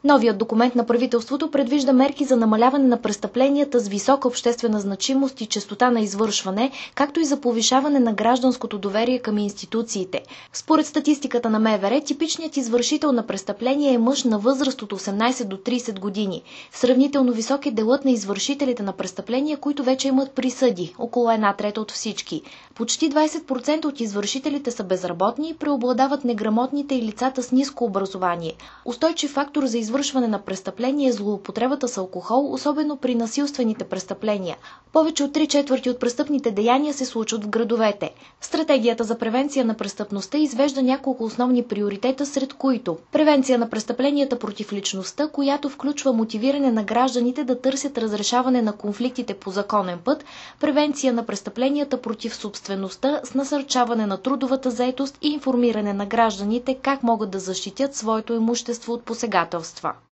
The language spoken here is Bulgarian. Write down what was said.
Новият документ на правителството предвижда мерки за намаляване на престъпленията с висока обществена значимост и честота на извършване, както и за повишаване на гражданското доверие към институциите. Според статистиката на МВР, типичният извършител на престъпление е мъж на възраст от 18 до 30 години. Сравнително висок е делът на извършителите на престъпления, които вече имат присъди, около 1/3 от всички. Почти 20% от извършителите са безработни и преобладават неграмотните и лицата с ниско образование. Устойчив фактор за извършване на престъпление е злоупотребата с алкохол, особено при насилствените престъпления. Повече от 3/4 от престъпните деяния се случват в градовете. Стратегията за превенция на престъпността извежда няколко основни приоритета, сред които превенция на престъпленията против личността, която включва мотивиране на гражданите да търсят разрешаване на конфликтите по законен път, превенция на престъпленията против собствеността с насърчаване на трудовата заетост и информиране на гражданите как могат да защитят своето имущество от посегателства.